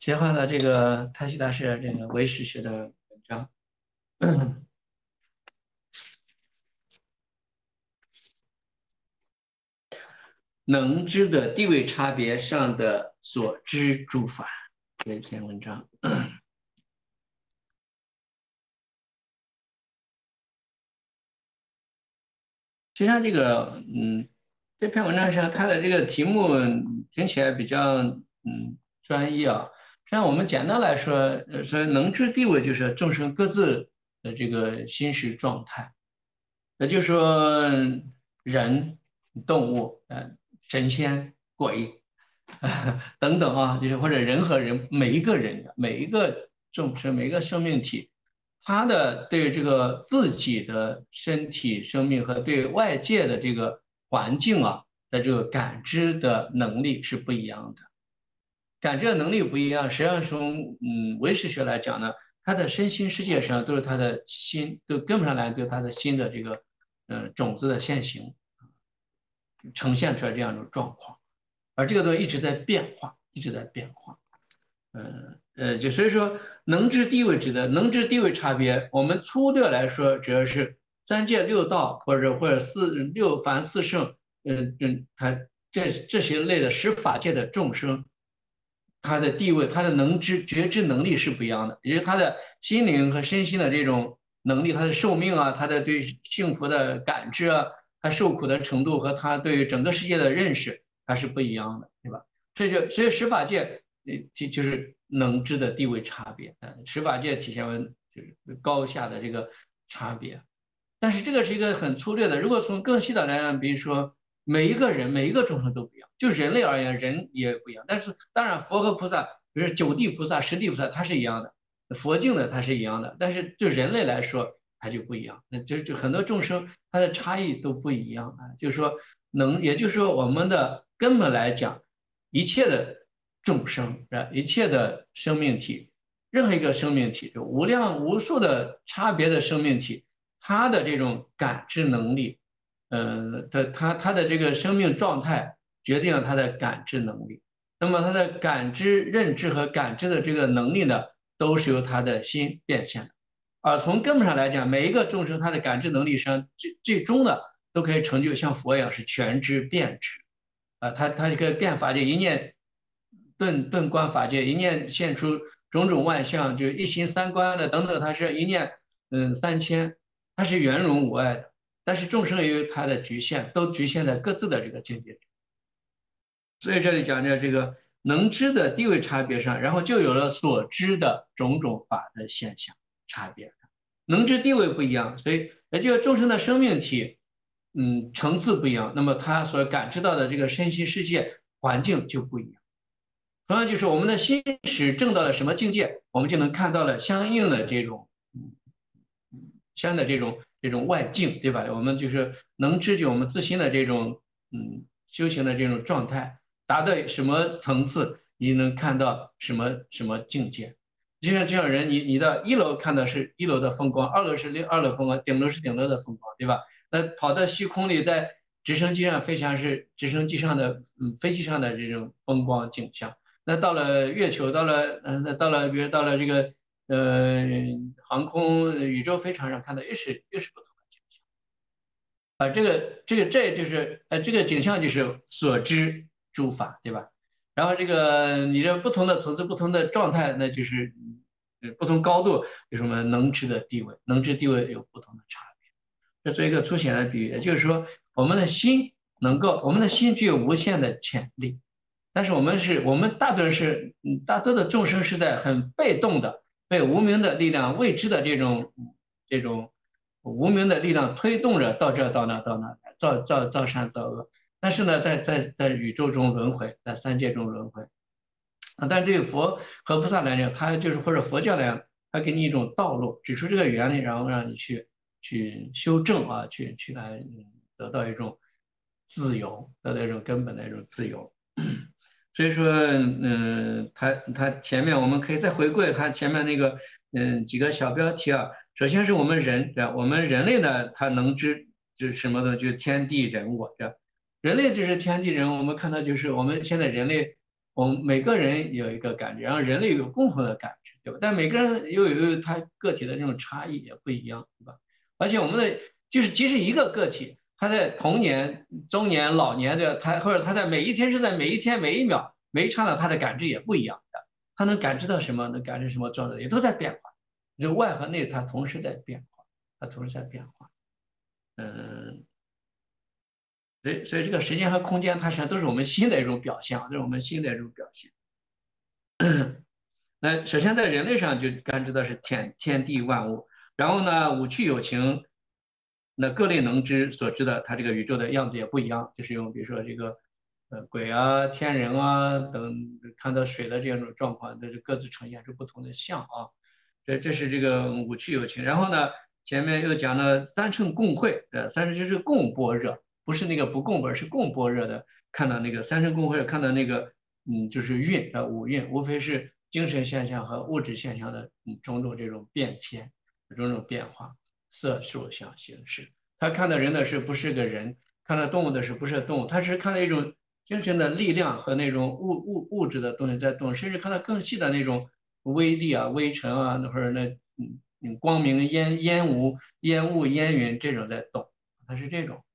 切换到这个太虚大师这个唯识学的文章。能知的地位差别上的所知诸法这一篇文章。实际上，这篇文章上它的这个题目听起来比较专一啊。实际上，我们简单来说，说能知地位就是众生各自的这个心识状态，也就是说人、动物、神仙、鬼等等啊，就是或者人和人，每一个人、每一个众生、每一个生命体，他的对这个自己的身体、生命和对外界的这个环境啊的这个感知的能力是不一样的。感知的能力不一样，实际上从唯识学来讲呢，他的身心世界上都是他的心，都根本上来都是他的心的这个种子的现行呈现出来这样一种状况，而这个东西一直在变化，一直在变化。就所以说，能知地位指的能知地位差别，我们粗略来说，主要是三界六道或者六凡四圣，他这些类的十法界的众生，他的地位，他的能知觉知能力是不一样的，也就是他的心灵和身心的这种能力，他的寿命啊，他的对幸福的感知啊，他受苦的程度和他对整个世界的认识，它是不一样的，对吧？所以十法界。就是能知的地位差别，十法界体现为就是高下的这个差别。但是这个是一个很粗略的，如果从更细的来讲，比如说每一个人、每一个众生都不一样，就人类而言，人也不一样。但是当然，佛和菩萨，比如九地菩萨、十地菩萨，它是一样的，佛境的它是一样的，但是对人类来说，它就不一样。那就很多众生它的差异都不一样啊。就是说也就是说我们的根本来讲，一切的众生啊，一切的生命体，任何一个生命体，就无量无数的差别的生命体。他的这种感知能力，他的这个生命状态决定了他的感知能力。那么他的感知、认知和感知的这个能力呢，都是由他的心变现的。而从根本上来讲，每一个众生他的感知能力上，最终呢，都可以成就像佛一样是全知遍知。他这个变法界一念顿观法界，一念现出种种万象，就一心三观的等等，他是一念三千。它是圆融无碍的，但是众生也有它的局限，都局限在各自的这个境界。所以这里讲的这个能知的地位差别上，然后就有了所知的种种法的现象差别。能知地位不一样，所以也就是众生的生命体，层次不一样，那么他所感知到的这个身心世界环境就不一样。同样就是我们的心识证到了什么境界，我们就能看到了相应的这种相应的这种外境，对吧？我们就是能知觉我们自心的这种修行的这种状态，达到什么层次，你能看到什么境界。就像人，你到一楼看的是一楼的风光，二楼是二楼风光，顶楼是顶楼的风光，对吧？那跑到虚空里，在直升机上飞翔是直升机上的飞机上的这种风光景象。那到了月球，比如到了这个呃航空宇宙飞船上看到又是不同的景象啊，这就是这个景象就是所知诸法，对吧？然后这个你这不同的层次、不同的状态，那就是不同高度有什么能知的地位，能知地位有不同的差别。这做一个粗浅的比喻，也就是说，我们的心具有无限的潜力，但是我们大多的众生是在很被动的，被无名的力量、未知的这种无名的力量推动着到这到那到那，造善造恶。但是呢，在宇宙中轮回，在三界中轮回啊。但对于佛和菩萨来讲，他就是或者佛教来讲，他给你一种道路，指出这个原理，然后让你去修正啊，去来得到一种自由，得到一种根本的一种自由。所以说，他前面我们可以再回顾他前面那个，几个小标题啊。首先是我们人，对吧？我们人类呢，他能知就是什么的，就是天地人我，对吧？人类就是天地人，我们看到就是我们现在人类， 我们每个人有一个感知，然后人类有共同的感知，对吧？但每个人又有他个体的这种差异也不一样，对吧？而且我们的就是即使一个个体，他在童年、中年、老年的他，或者他在每一天是在每一天每一秒每一刹那，他的感知也不一样的。他能感知到什么？能感知什么状态？也都在变化。这外和内，它同时在变化，它同时在变化。嗯，所以这个时间和空间，它实际上都是我们心的一种表现啊，这是我们心的一种表现。那首先在人类上就感知到是天地万物，然后呢，五趣有情，那各类能知所知的，它这个宇宙的样子也不一样，就是用比如说这个鬼啊、天人啊等看到水的这种状况，都是各自呈现出不同的相啊。这是这个五趣有情，然后呢，前面又讲了三乘共会，三乘就是共般若，不是那个不共般，是共般若的。看到那个三乘共会，看到那个就是蕴五蕴，无非是精神现象和物质现象的种种这种变迁，种种变化，色受想行识。他看到人的是不是个人，看到动物的是不是动物，他是看到一种精神的力量和那种物质的东西在动，甚至看到更细的那种微粒啊、微尘啊，或者那光明烟雾烟云这种在动，它是这种。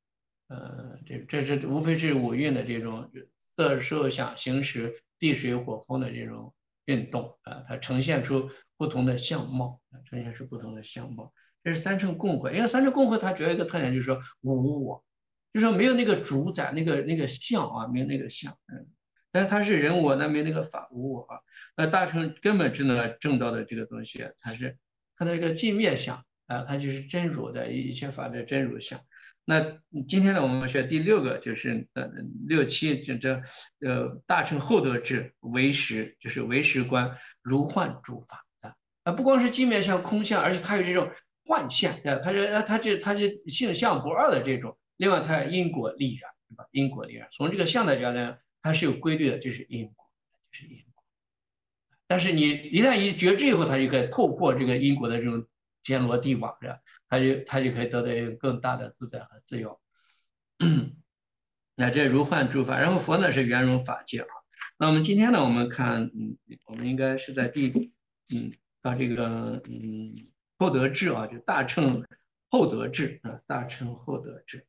这无非是五蕴的这种色受想行识地水火风的这种运动啊，它呈现出不同的相貌，呈现出不同的相貌。这是三乘共会，因为三乘共会它主要一个特点就是说无我，就是说没有那个主宰那个相啊，没有那个相，但是它是人我，那没那个法无我啊。那大乘根本智呢证到的这个东西，它是它的一个尽灭相啊，它就是真如的一切法的真如相。那今天呢，我们学第六个就是六七大乘后得智唯识，就是唯识观如幻诸法不光是镜面像空相，而且它有这种幻象它是性相不二的这种，另外它因果力然，对吧？因果力然，从这个相的角度呢，它是有规律的，这是因果，这是因果。但是你一旦觉知以后，它就可以透破这个因果的这种天罗地网，是吧？它就可以得到一个更大的自在和自由。那这如幻诸法，然后佛呢是圆融法界啊。那我们今天呢，我们看，我们应该是在到这个后得智啊，就大乘后得智啊，大乘后得智。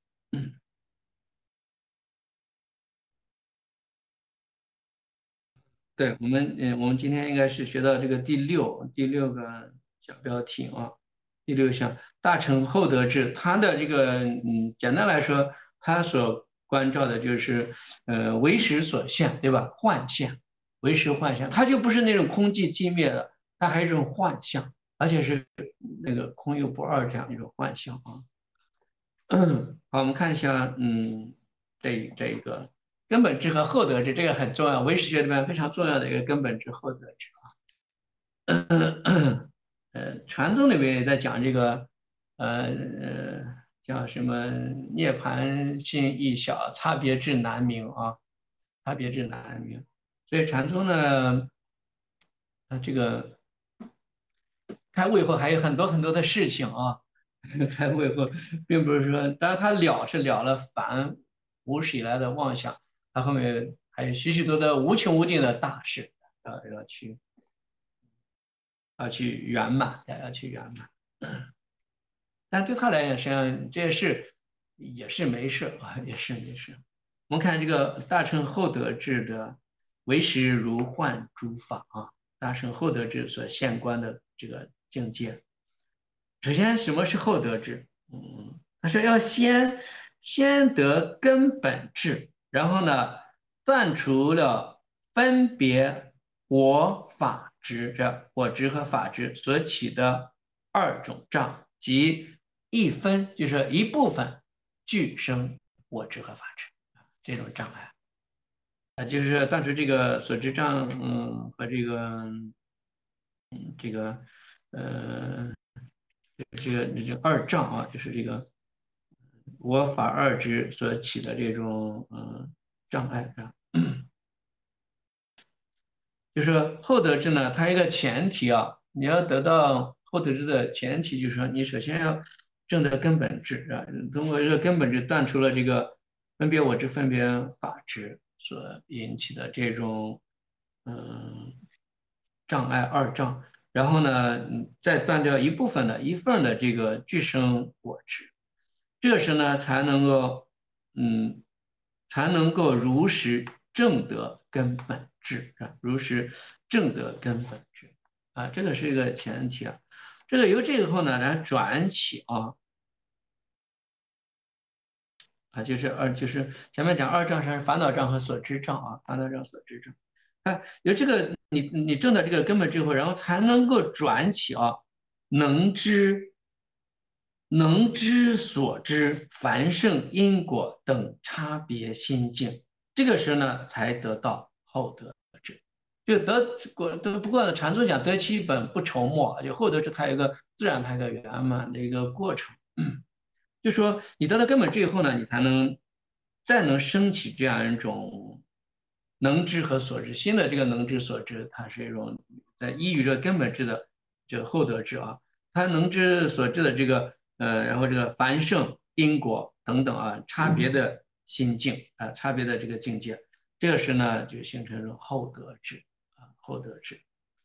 对，我们今天应该是学到这个第六个小标题啊，第六项大乘后得智，它的这个简单来说，它所关照的就是为识所现，对吧？幻象，为识幻象，它就不是那种空寂寂灭的，它还是一种幻象，而且是那个空有不二这样一种幻象啊。好，我们看一下，这一个根本智和后得智，这个很重要，唯识学里面非常重要的一个根本智后得智。禅宗里面也在讲这个，叫什么涅盘性亦小，差别智难明啊，差别智难明。所以禅宗呢，它这个开悟以后还有很多很多的事情啊，开悟以后，并不是说，当然他了了凡无始以来的妄想，他后面还有许许多多无穷无尽的大事要去圆满，要去圆满。但对他来讲，实际上这些事也是没事啊，也是没事。我们看这个大乘后得智的为识如幻诸法啊，大乘后得智所现观的这个境界。首先，什么是后得智？他说要先得根本智，然后呢，断除了分别我法执这我执和法执所起的二种障，即一分就是一部分俱生我执和法执这种障碍就是断除这个所知障，和这个呃这个二障啊，就是这个我法二执所起的这种障碍啊。就是后得智呢，它一个前提啊，你要得到后得智的前提，就是说你首先要证得根本智啊，通过这个根本智断除了这个分别我执、分别法执所引起的这种障碍二障，然后呢，再断掉一份的这个俱生我执，这时呢嗯才能够如实证得根本智啊，如实证得根本智啊，这个是一个前提啊。这个由这个后呢，来转起就是前面讲二障是烦恼障和所知障啊，烦恼障、所知障。有这个你证到这个根本智慧，然后才能够转起能知能知所知凡圣因果等差别心境，这个时候呢才得到厚德智。就不过呢，禅宗讲得其本不愁末，就厚德智它有一个自然它一个圆满的一个过程。就说你得到根本智以后呢，你再能升起这样一种能知和所知。新的这个能知所知，它是一种在依于这根本智的这个厚德智啊，它能知所知的这个然后这个凡圣因果等等啊，差别的心境啊，差别的这个境界，这个时呢就形成一种厚德智啊，厚德智。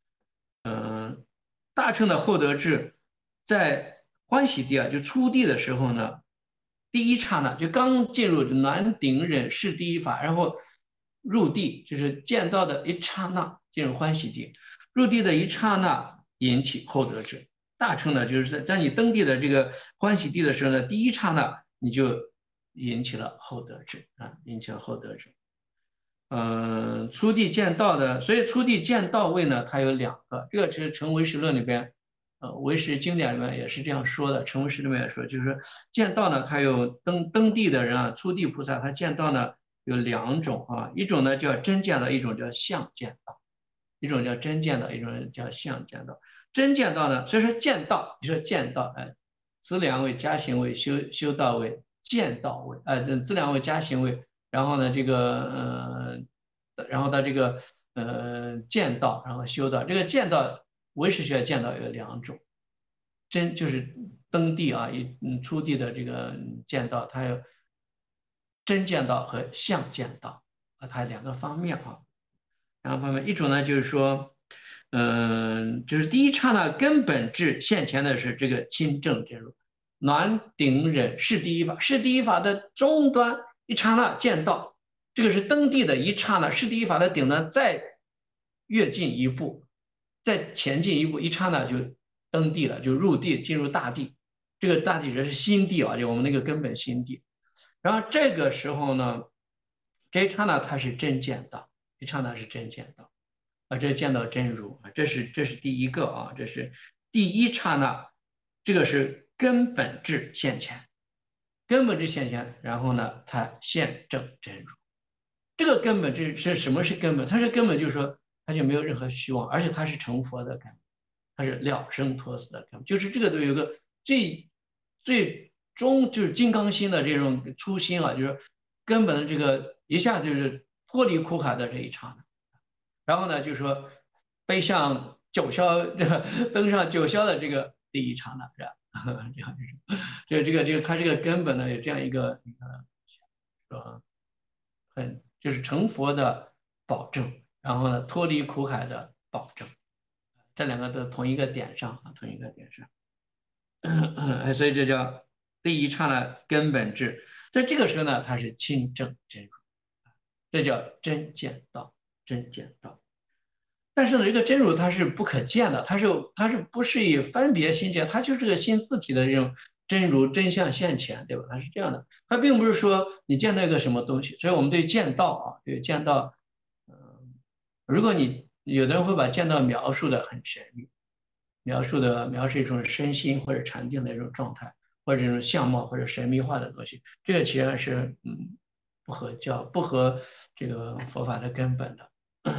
大乘的厚德智，在欢喜地就初地的时候呢，第一刹那就刚进入南顶忍是第一法，然后入地就是见到的一刹那进入欢喜地，入地的一刹那引起厚德智。大乘呢，就是在你登地的这个欢喜地的时候呢，第一刹那你就引起了厚德智啊，引起了厚德智。初地见道的，所以初地见道位呢，它有两个。这个是成唯识论里边，唯识经典里面也是这样说的。成唯识里面也说，就是见道呢，它有登地的人啊，初地菩萨他见道呢有两种啊，一种呢叫真见道，一种叫相见道。一种叫真见道，一种叫相见道。真见道呢，所以说见道，你说见道，资粮位、加行位、修道位、见道位，资粮位、加行位。然后呢，然后到这个见道，然后修道。这个见道，唯识学见道有两种，真就是登地啊，初地的这个见道，它有真见道和相见道啊，它两个方面啊。两个方面，一种呢就是说，就是第一刹那根本智现前的是这个亲正真如，暖顶忍是第一法，是第一法的终端一刹那见到，这个是登地的一刹那，是第一法的顶端再跃进一步，再前进一步，一刹那就登地了，就入地进入大地，这个大地这是心地啊，就我们那个根本心地。然后这个时候呢，这一刹那它是真见到。一刹那是真见到啊，这见到真如啊，这是第一个啊，这是第一刹那，这个是根本智现前，根本智现前，然后呢，它现证真如。这个根本智是什么是根本？它是根本，就是说它就没有任何虚妄，而且它是成佛的根本，它是了生脱死的根本，就是这个都有个最终就是金刚心的这种初心啊，就是根本的这个一下就是脱离苦海的这一刹那。然后呢，就是说飞上九霄，登上九霄的这个第一刹那，是吧？这样这个它这个根本呢有这样一个说就是成佛的保证，然后呢脱离苦海的保证，这两个都同一个点上啊，同一个点上，所以这叫第一刹那根本智，在这个时候呢，它是亲证真如，这叫真见道，真见道。但是呢，这个真如它是不可见的，它是不是以分别心见，它就是个心自体的这种真如真相现前，对吧？它是这样的，它并不是说你见到一个什么东西，所以我们对见道啊，对见道，如果你有的人会把见道描述的很神秘，描述一种身心或者禅定的一种状态，或者这种相貌或者神秘化的东西，这个其实是不合这个佛法的根本的。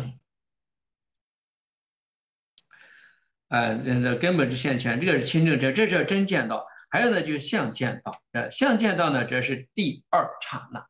这根本之现前，这个是亲证真，这是真见道。还有呢，就是相见道。相见道呢，这是第二刹那。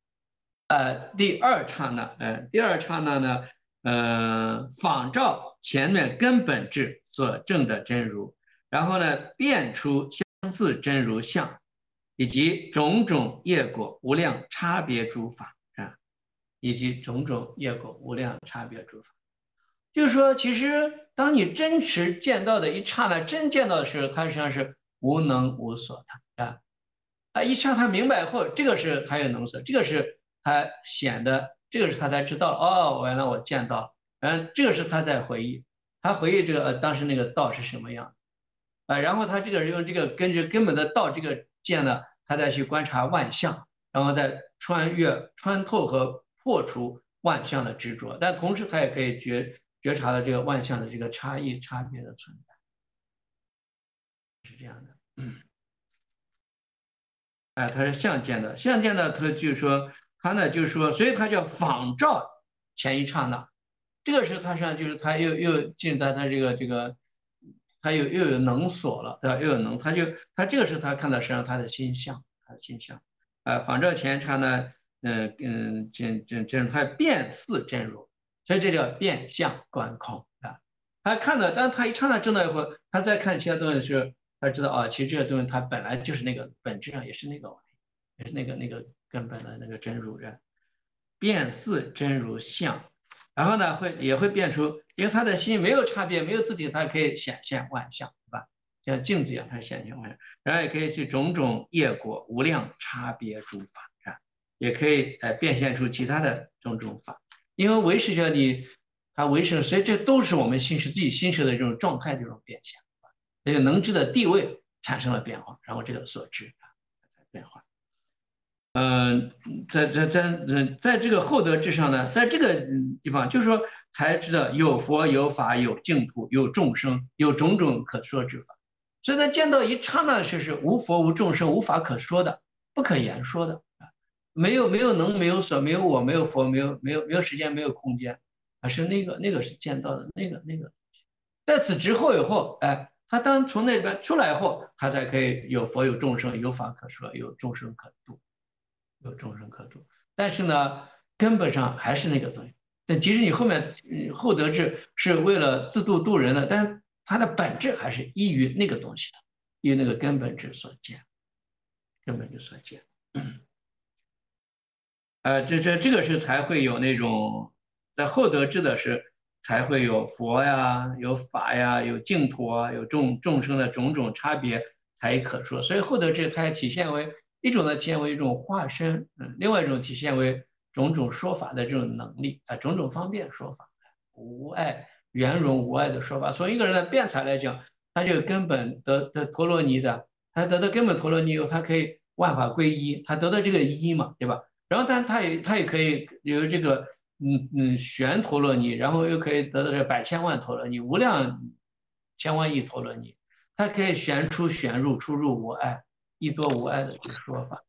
第二刹那呢，仿照前面根本智所证的真如，然后呢，变出相似真如相，以及种种业果无量差别诸法啊。 以及种种业果无量差别诸法。就是说，其实当你真实见到的一刹那，真见到的时候，它实际上是无能无所的一刹他明白后，这个是他有能所，这个是他显的，这个是他才知道哦，原来我见到了，这个是他在回忆，他回忆这个当时那个道是什么样然后他这个是用这个根据根本的道这个见呢，他再去观察万象，然后再穿透和破除万象的执着，但同时他也可以觉察了这个万象的这个差别的存在，是这样的。它是相见的，相见的，它就是说，它呢就是说，所以它叫仿照前一刹那，这个是它实际上就是它又进在它这个，它又有能所了，对吧？又有能，它这个是它看到实际上它的心相，它的心相，仿照前一刹那，它变似真如，所以这叫变相观空他看到，但他一刹那证到以后，他再看其他东西的时候，他知道其实这些东西它本来就是那个本质上也是那个，也是那个根本的那个真如人，变似真如相，然后呢也会变出，因为他的心没有差别，没有自己，它可以显现万象，对吧？像镜子一样，它显现万象，然后也可以去种种业果无量差别诸法也可以变现出其他的种种法，因为唯识学它唯识，所以这都是我们心识自己心识的这种状态这种变现，这个能知的地位产生了变化，然后这个所知变化。在这个厚德之上呢，在这个地方，就是说才知道有佛有法有净土有众生有种种可说之法，所以在见到一刹那的时是无佛无众生无法可说的，不可言说的没有能没有所没有我没有佛没有时间没有空间，是那个是见到的那个，在此之后以后，他当从那边出来后，他才可以有佛有众生有法可说有众生可度。有众生可度。但是呢，根本上还是那个东西。但即使你后面后得智是为了自度度人的，但是它的本质还是依于那个东西的，依于那个根本智所见，根本智所见。这个是才会有那种在后得智的是才会有佛呀，有法呀，有净土啊，有众生的种种差别才可说。所以后得智它也体现为一种呢，体现为一种化身，另外一种体现为种种说法的这种能力种种方便说法，无碍圆融无碍的说法。从一个人的辩才来讲，他就根本得陀罗尼的，他得到根本陀罗尼以后，他可以万法归一，他得到这个一嘛，对吧？然后，但它也可以有这个旋陀罗尼，然后又可以得到这百千万陀罗尼，无量千万亿陀罗尼，它可以旋出旋入，出入无碍，一多无碍的这个说法，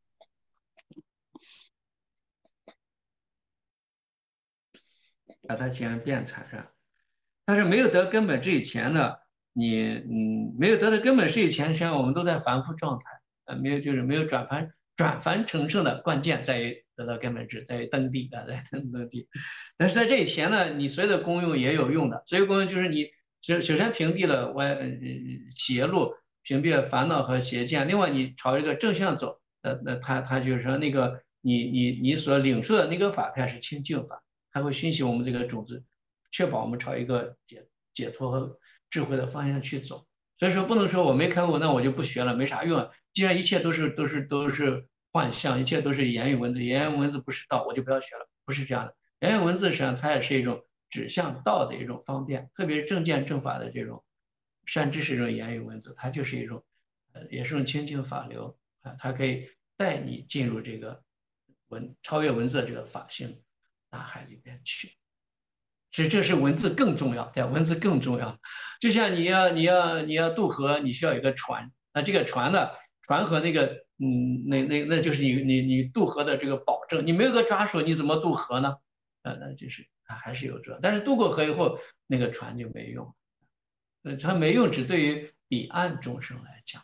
把它形成辩才上。但是没有得根本这以前呢，没有得到根本这以前，实际上我们都在凡夫状态，没有转凡成圣的关键在于得到根本智，在于登地在登地。但是在这以前呢，你所有的功用也有用的，所有功用就是你首先屏蔽了邪路，屏蔽了烦恼和邪见，另外你朝这个正向走，那他就是说那个你所领受的那个法，它是清净法，它会熏习我们这个种子。确保我们朝一个解脱和智慧的方向去走。所以说，不能说我没开悟，那我就不学了，没啥用啊。既然一切都是幻象，一切都是言语文字，言语文字不是道，我就不要学了，不是这样的。言语文字实际上它也是一种指向道的一种方便，特别是正见正法的这种善知识这种言语文字，它就是一种也是一种清净法流它可以带你进入这个超越文字的这个法性大海里边去。这是文字更重要，对吧？文字更重要。就像你要渡河，你需要有一个船，那这个船呢，船和那个那就是你渡河的这个保证。你没有个抓手，你怎么渡河呢？那就是它还是有这，但是渡过河以后，那个船就没用。它没用，只对于彼岸众生来讲。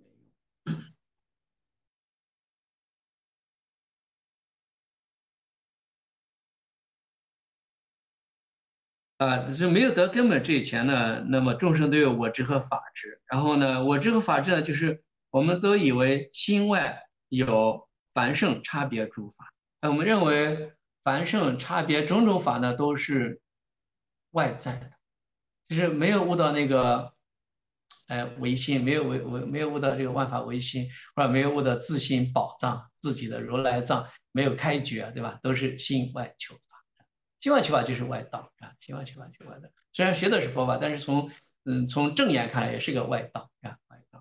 就没有得根本这以前呢，那么众生都有我执和法执，然后呢，我执和法执呢，就是我们都以为心外有凡圣差别诸法，我们认为繁盛差别种种法呢，都是外在的，就是没有悟到那个，唯心，没有悟到这个万法唯心，或者没有悟到自心宝藏，自己的如来藏没有开觉，对吧？都是心外求法，心外求法就是外道啊，心外求法就是外道。虽然学的是佛法，但是从正眼看来也是个外道啊，外道。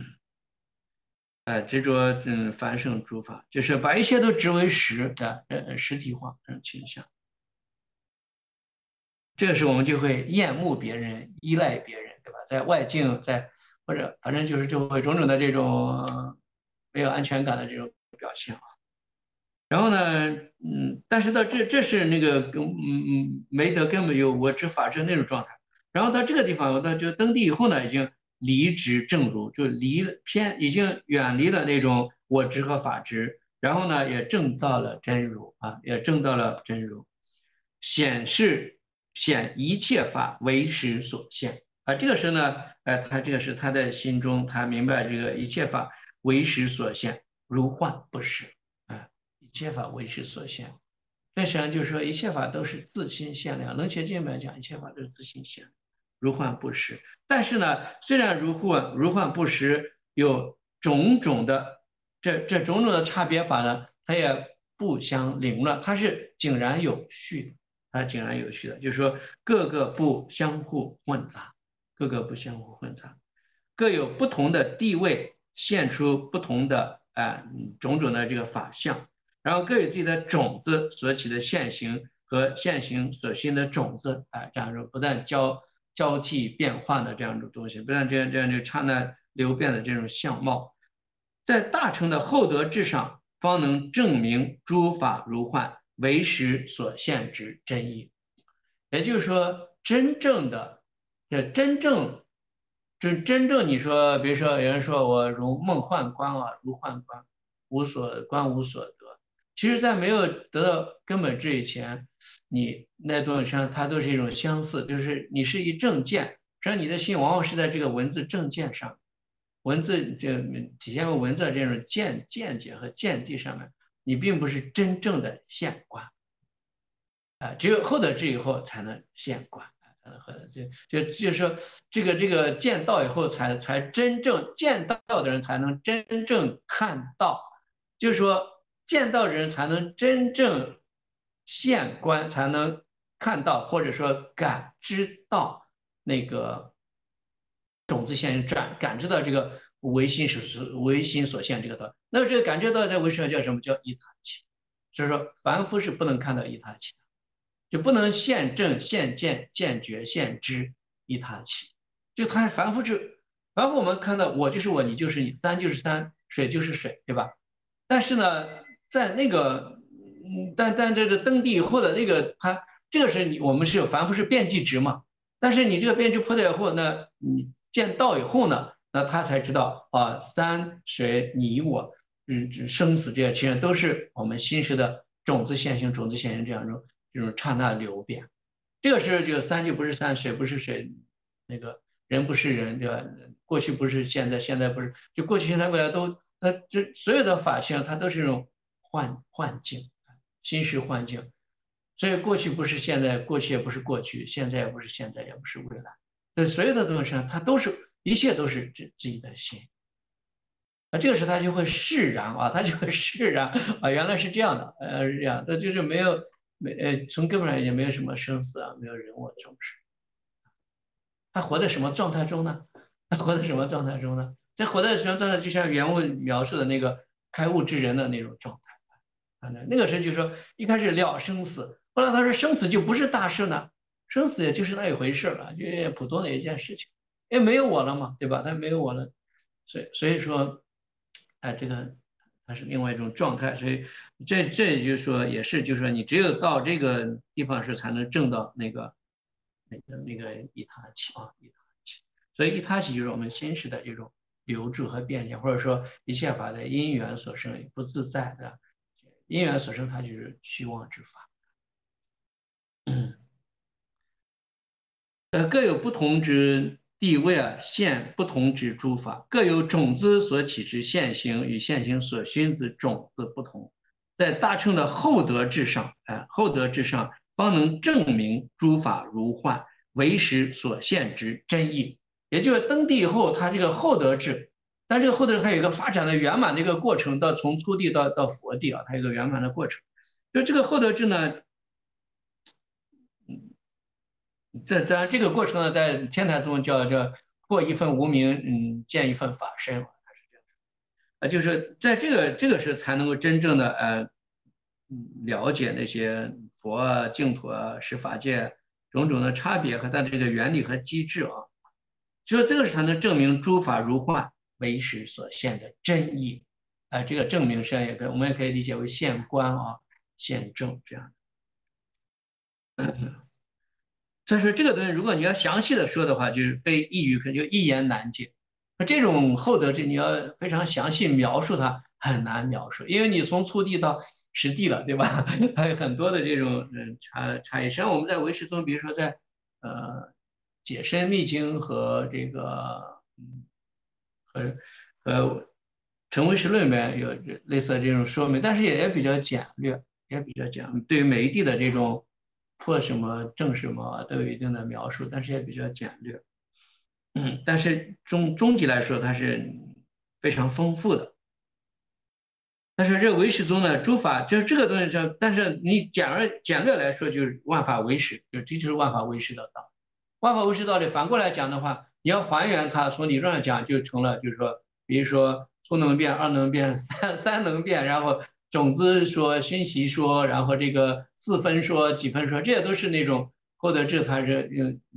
执着繁盛诸法，就是把一切都执为实的，实体化这种倾向。这个时候我们就会厌恶别人，依赖别人，对吧？在外境，或者反正就会种种的这种没有安全感的这种表现啊。然后呢，但是到这是那个没得根本有我执法执那种状态。然后到这个地方，到就登地以后呢，已经离执正如，就已经远离了那种我执和法执，然后呢，也证到了真如啊，也证到了真如，显一切法为实所现啊。这个时候呢，他这个是他的心中，他明白这个一切法为实所现，如幻不实啊。一切法为实所现，这实际上就是说一切法都是自心现量。能切经来讲，一切法都是自心现量，如幻不实。但是呢，虽然如幻不实，有种种的这种种的差别法呢，它也不相凌乱，它是井然有序的。它井然有序的，就是说各个不相互混杂，各个不相互混杂，各有不同的地位，现出不同的种种的这个法相，然后各有自己的种子所起的现行和现行所熏的种子这样说不断交替变换的这样一种东西，不断这样就刹那流变的这种相貌，在大乘的厚德之上，方能证明诸法如幻。为时所现之真意，也就是说，真正你说，比如说有人说我如梦幻观啊，如幻观，无所得。其实，在没有得到根本智以前，你那东西上它都是一种相似，就是你是一正见，实际上你的心往往是在这个文字正见上，文字这体现为文字这种见解和见地上面，你并不是真正的现观。只有厚德智以后才能现观才能获得就是说这个见道以后才真正见道的人才能真正看到，就是说见道的人才能真正现观，才能看到或者说感知到那个种子现转，感知到这个唯心所现这个道。那么这个感觉到在唯识上叫什么？叫一他起。所以说凡夫是不能看到一他起的。就不能现证、现见、现觉、现知一他起。就他凡夫我们看到我就是我，你就是你，三就是三，水就是水，对吧？但是呢，在那个，但这个登地以后的那个，这个是我们是有凡夫是遍计值嘛？但是你这个遍计破掉以后呢，你见道以后呢，那他才知道啊，山水你我，生死这些其实都是我们心识的种子现行、种子现行这种刹那流变。这个是这个三就不是三，水不是水，那个人不是人，对吧？过去不是现在，现在不是，就过去、现在、未来都，这所有的法性它都是一种幻境，心识幻境。所以过去不是现在，过去也不是过去，现在也不是现在，也不是未来。这所有的东西上，它都是一切都是自己的心。这个时候他就会释然啊，他就会释然啊，原来是这样的，是这样，他就是从根本上也没有什么生死啊，没有人我众生，他活在什么状态中呢？他活在什么状态中呢？他活在什么状态？就像原文描述的那个开悟之人的那种状态啊，那个时候就说一开始了生死，后来他说生死就不是大事呢，生死也就是那一回事了，就普通的一件事情，因为没有我了嘛，对吧？他没有我了，所以说。这个它是另外一种状态，所以这也就是说，也是就是说，你只有到这个地方时才能证到那个一他起啊，一他起。所以一他起就是我们心识的这种留住和变现，或者说一切法的因缘所生，不自在的因缘所生，它就是虚妄之法。各有不同之地位现不同之诸法，各有种子所起之现行与现行所熏之种子不同。 在大乘的厚德之上，厚德之上，方能证明诸法如幻，为识所现之真意。也就是登地以后，他这个厚德智，但这个厚德它有一个发展的圆满的一个过程，到从初地到佛地啊，它有一个圆满的过程。就这个厚德智呢，在这个过程呢，在天台宗叫破一份无明，见一份法身，它是这样。就是在这个是才能够真正的了解那些佛啊、净土啊、十法界种种的差别和它这个原理和机制啊，只有这个才能证明诸法如幻，为识所现的真意。这个证明实际上我们也可以理解为现观啊、现证这样。所以说这个东西，如果你要详细的说的话，就是非一语可就一言难尽。那这种厚德智，你要非常详细描述它，很难描述，因为你从初地到实地了，对吧？还有很多的这种差异。实际上我们在唯识宗，比如说在解深密经和这个和成唯识论里面有类似的这种说明，但是也比较简略，也比较简略。对于每一地的这种破什么正什么都有一定的描述，但是也比较简略。但是总体来说，它是非常丰富的。但是这唯识宗呢，诸法就是这个东西上，但是你简略来说，就是万法唯识，这就是万法唯识的道。万法唯识道理反过来讲的话，你要还原它，从理论上讲就成了，就是说，比如说初能变、二能变、三能变，然后种子说、熏习说，然后这个四分说、几分说，这些都是那种获得智，它是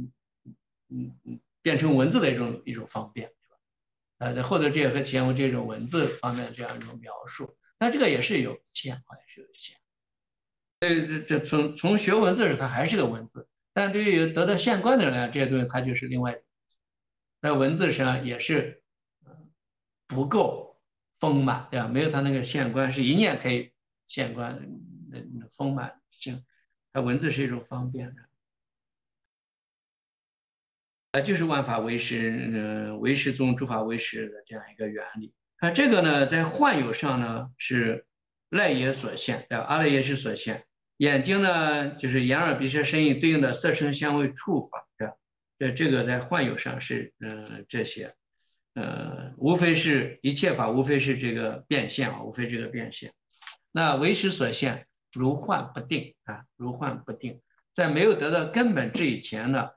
变成文字的一种方便。或者这也和体现为这种文字方面的这样一种描述，但这个也是有限，也是有限。这从学文字时，它还是个文字，但对于得到县官的人来，这些东西它就是另外。那文字上也是不够丰满，对吧？没有他那个县官是一念可以县官丰满性，它文字是一种方便的。就是万法唯识，唯识宗诸法唯识的这样一个原理。它这个呢，在幻有上呢是赖耶所现，对吧？阿赖耶识所现。眼睛呢，就是眼耳鼻舌身意对应的色声香味触法，对吧？这个在幻有上是这些，无非是一切法，无非是这个变现啊，无非这个变现。那唯识所现，如幻不定啊，如幻不定，在没有得到根本智以前呢。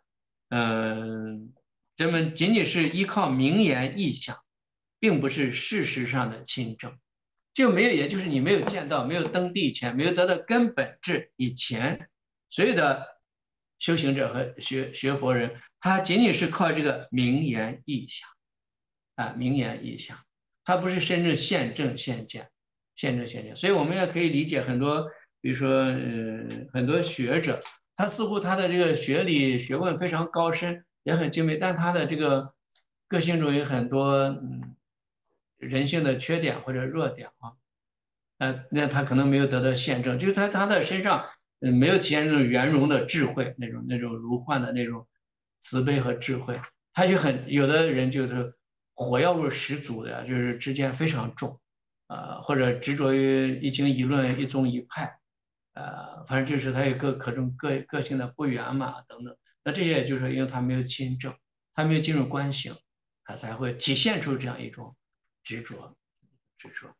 人们仅仅是依靠名言意象，并不是事实上的亲证，就没有，也就是你没有见到，没有登地以前，没有得到根本智以前，所有的修行者和学佛人，他仅仅是靠这个名言意象名言意象，他不是真正现证现见，现证现见，所以我们也可以理解很多，比如说很多学者。他似乎他的这个学理学问非常高深，也很精美，但他的这个个性中有很多人性的缺点或者弱点啊，那他可能没有得到宪证，就是他的身上没有体现那种圆融的智慧，那种如幻的那种慈悲和智慧，他就有的人就是火药味十足的，就是之间非常重，或者执着于一经一论、一宗一派。反正就是他有各种个性的不圆满等等。那这些也就是说，因为他没有亲证，他没有进入观行，他才会体现出这样一种执着。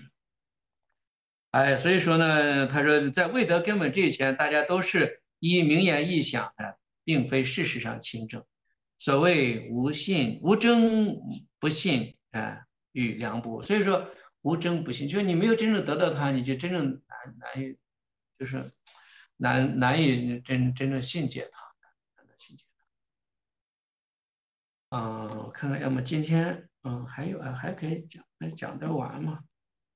所以说呢，他说在未得根本这以前，大家都是依名言意想的，并非事实上亲证。所谓无信无争不信与良不。所以说无争不信，就是你没有真正得到它，你就真正难以就是难以真正信解它，难以信解它。我看看，要么今天还有还可以讲得完吗？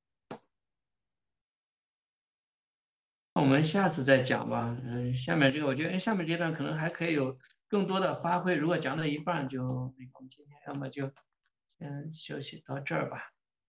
那我们下次再讲吧。下面这个我觉得下面这段可能还可以有更多的发挥。如果讲到一半就那个，我们今天要么就先休息到这儿吧。